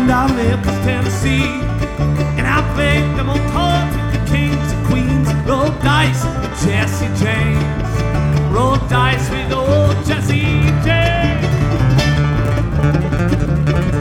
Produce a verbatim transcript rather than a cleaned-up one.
and I Memphis, Tennessee. And I played them on cards with the kings and queens. Rolled dice with Jesse James. Rolled dice with